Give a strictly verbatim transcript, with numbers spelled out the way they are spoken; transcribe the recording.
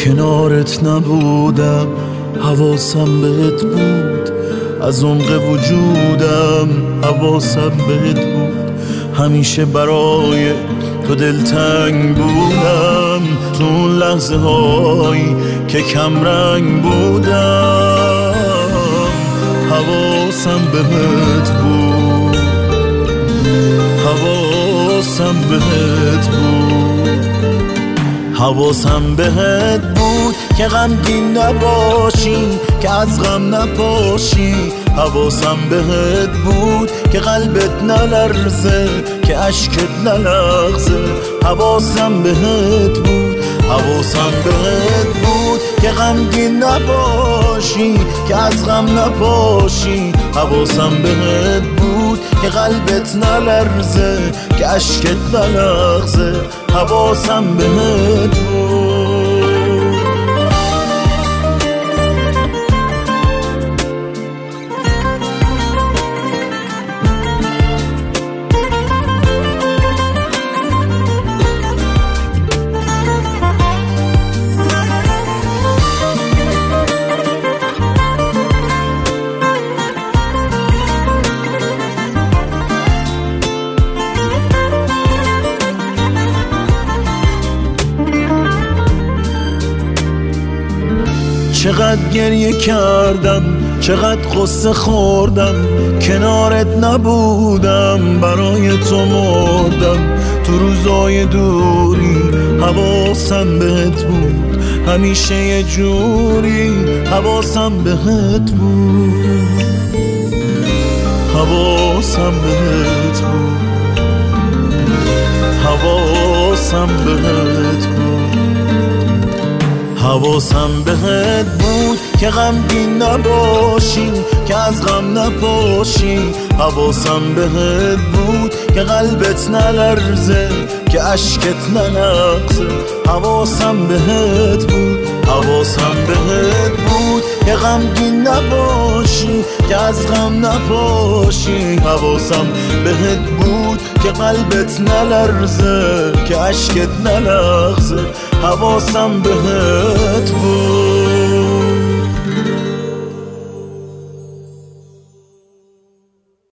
کنارت نبودم، حواسم بهت بود، از عمق وجودم حواسم بهت بود. همیشه برای تو دلتنگ بودم، تو اون لحظه هایی که کم رنگ بودم حواسم بهت بود، حواسم بهت بود، حواسم بهت بود که غمگین نباشی، که از غم نپاشی. حواسم بهت بود که قلبت نلرزه، که اشکت نلغزه. حواسم بهت بود، حواسم بهت بود که غمگین نباشی، که از غم نپاشی. حواسم بهت بود که قلبت نلرزه، که اشکت نلغزه. حواسم بهت بود. چقدر گریه کردم، چقدر قصه خوردم، کنارت نبودم، برای تو مردم. تو روزای دوری حواسم بهت بود، همیشه یه جوری حواسم بهت بود، حواسم بهت بود، حواسم بهت بود. حواسم بهت بود که غمگین نباشی، که از غم نپاشی. حواسم بهت بود که قلبت نلرزه، که اشکت نلغزه. حواسم بهت بود، حواسم بهت بود که غمگین نباشی، که از غم نپاشی. حواسم بهت بود که قلبت نلرزه، که اشکت نلغزه. حواسم بهت